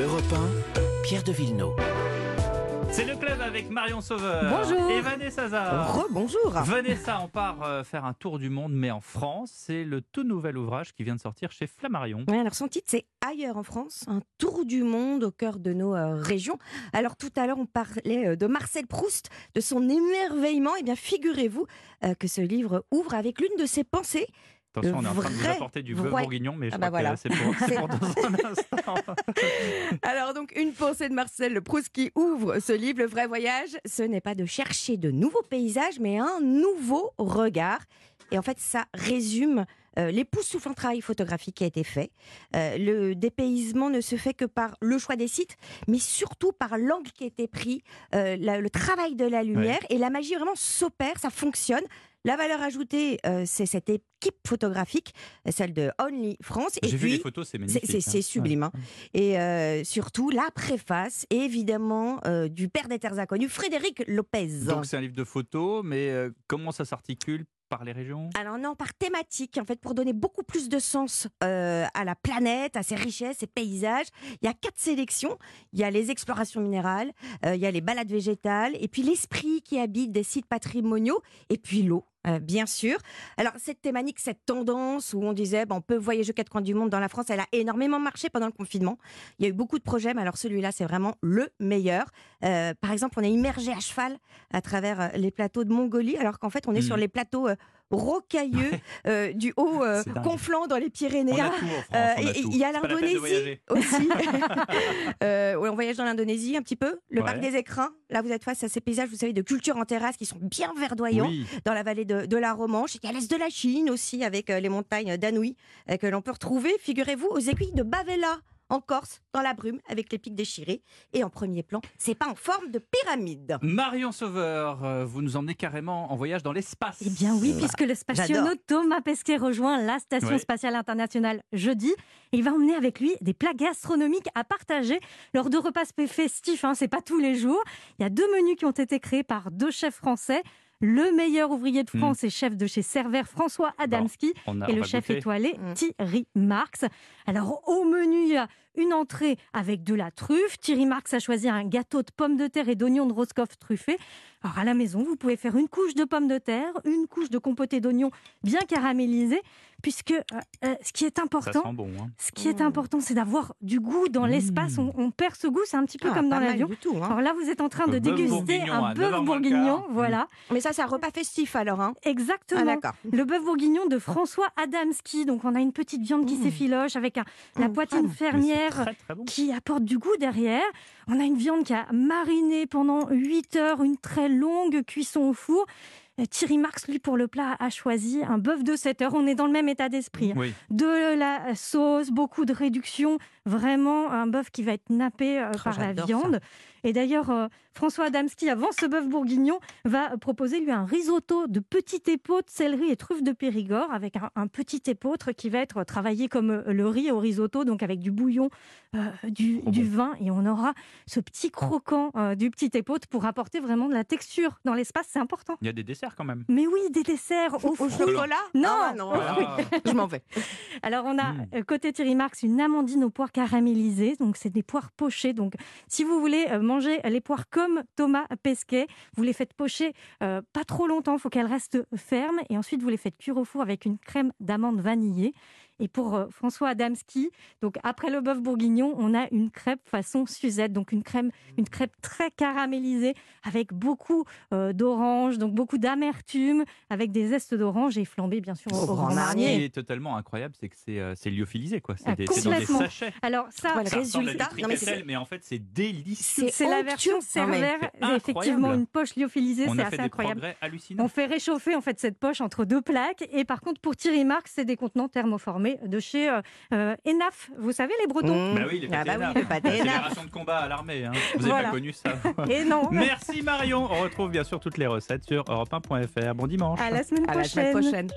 Europe 1, Pierre de Villeneuve. C'est le club avec Marion Sauveur. Bonjour. Et Vanessa Zahar. Rebonjour. Vanessa, on part faire un tour du monde, mais en France. C'est le tout nouvel ouvrage qui vient de sortir chez Flammarion. Oui, alors son titre, c'est Ailleurs en France, un tour du monde au cœur de nos régions. Alors tout à l'heure, on parlait de Marcel Proust, de son émerveillement. Eh bien, figurez-vous que ce livre ouvre avec l'une de ses pensées. Attention, on est en train de vous apporter du bœuf bourguignon, mais je crois que c'est pour dans un instant. Alors donc, une pensée de Marcel Proust qui ouvre ce livre. Le vrai voyage, ce n'est pas de chercher de nouveaux paysages, mais un nouveau regard. Et en fait, ça résume l'époustouflant travail photographique qui a été fait. Le dépaysement ne se fait que par le choix des sites, mais surtout par l'angle qui a été pris, le travail de la lumière, et la magie vraiment s'opère, ça fonctionne. La valeur ajoutée, c'est cette équipe photographique, celle de Only France. J'ai vu les photos, c'est magnifique. C'est sublime. Ouais. Et surtout, la préface, évidemment, du père des terres inconnues, Frédéric Lopez. Donc c'est un livre de photos, mais comment ça s'articule par les régions ? Alors non, par thématique, en fait, pour donner beaucoup plus de sens à la planète, à ses richesses, ses paysages. Il y a 4 sélections. Il y a les explorations minérales, il y a les balades végétales, et puis l'esprit qui habite des sites patrimoniaux, et puis l'eau. Bien sûr. Alors cette thématique, cette tendance où on disait on peut voyager aux 4 coins du monde dans la France, elle a énormément marché pendant le confinement. Il y a eu beaucoup de projets, mais alors celui-là c'est vraiment le meilleur. Par exemple, on est immergé à cheval à travers les plateaux de Mongolie, alors qu'en fait on est sur les plateaux rocailleux du haut Conflans dans les Pyrénées. On a tout en France, il y a l'Indonésie aussi. On voyage dans l'Indonésie un petit peu. Le parc des Écrins. Là, vous êtes face à ces paysages, vous savez, de culture en terrasse qui sont bien verdoyants dans la vallée de la Romanche. Il y a l'est de la Chine aussi avec les montagnes d'Anhui que l'on peut retrouver, figurez-vous, aux aiguilles de Bavela. En Corse, dans la brume, avec les pics déchirés. Et en premier plan, c'est pas en forme de pyramide. Marion Sauveur, vous nous emmenez carrément en voyage dans l'espace. Eh bien oui, puisque le spationaute Thomas Pesquet rejoint la Station spatiale internationale jeudi. Il va emmener avec lui des plats gastronomiques à partager lors de repas festifs. C'est pas tous les jours. Il y a 2 menus qui ont été créés par 2 chefs français. Le meilleur ouvrier de France et chef de chez Cervère, François Adamski, et le chef étoilé, Thierry Marx. Alors, au menu, il y a une entrée avec de la truffe. Thierry Marx a choisi un gâteau de pommes de terre et d'oignons de Roscoff truffés. Alors, à la maison, vous pouvez faire une couche de pommes de terre, une couche de compoté d'oignons bien caramélisé, puisque ce qui est important, ça sent bon, ce qui est important, c'est d'avoir du goût dans l'espace. On perd ce goût, c'est un petit peu comme dans l'avion. Alors là, vous êtes en train de déguster un bœuf bourguignon, voilà. Mais ça, c'est un repas festif alors, Exactement. Le bœuf bourguignon de François Adamski. Donc, on a une petite viande qui s'effiloche avec la poitrine fermière qui apporte du goût derrière. On a une viande qui a mariné pendant 8 heures, une très longue cuisson au four. Thierry Marx, lui, pour le plat, a choisi un bœuf de 7 heures. On est dans le même état d'esprit. De la sauce, beaucoup de réduction. Vraiment un bœuf qui va être nappé par la viande. Et d'ailleurs, François Adamski, avant ce bœuf bourguignon, va proposer lui un risotto de petite épeautre, céleri et truffes de Périgord, avec un petit épeautre qui va être travaillé comme le riz au risotto, donc avec du bouillon, du vin. Et on aura ce petit croquant du petit épeautre pour apporter vraiment de la texture dans l'espace. C'est important. Il y a des desserts quand même. Mais oui, des desserts au chocolat. Non, je m'en vais. Alors, on a côté Thierry Marx une amandine aux poires caramélisées. Donc, c'est des poires pochées. Donc, si vous voulez manger les poires comme Thomas Pesquet, vous les faites pocher pas trop longtemps. Il faut qu'elles restent fermes. Et ensuite, vous les faites cuire au four avec une crème d'amande vanillée. Et pour François Adamski, donc après le bœuf bourguignon, on a une crêpe façon Suzette, donc une crêpe très caramélisée avec beaucoup d'orange, donc beaucoup d'amertume, avec des zestes d'orange et flambée bien sûr au Grand Marnier. Ce qui est totalement incroyable, c'est que c'est lyophilisé, quoi. C'est dans des sachets. Alors ça, le résultat, mais en fait c'est délicieux. C'est la version Cervère, effectivement une poche lyophilisée, c'est assez incroyable. On fait réchauffer en fait cette poche entre 2 plaques, et par contre pour Thierry Marx, c'est des contenants thermoformés de chez Enaf, vous savez, les Bretons. Bah oui, les pâtés Enaf. Fédération de combat à l'armée. Vous n'avez pas connu ça. Et non. Merci Marion. On retrouve bien sûr toutes les recettes sur europe1.fr. Bon dimanche. À la semaine prochaine.